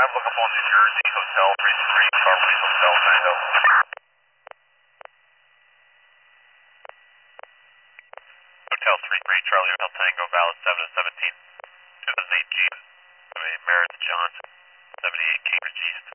look up on New Jersey, Hotel 33, Starfleet Hotel Tango. Hotel 33, Charlie Hotel Tango, valid 7 to 17. 2008 Jeep, 78 Meredith John, 78 Cambridge East.